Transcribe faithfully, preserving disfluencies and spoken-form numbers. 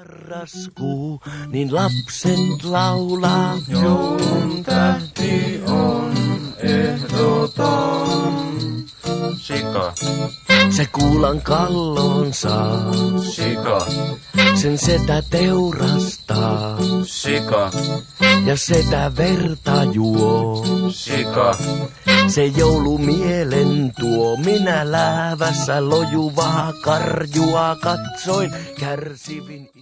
Marraskuu, niin lapset laulaa. Joulun tähti on ehdoton. Sika, Se kuulan kalloon saa, sika, sen setä teurastaa. sika, Ja setä verta juo. sika. Se joulumielen tuo, minä läävässä lojuvaa karjua katsoin, kärsivin.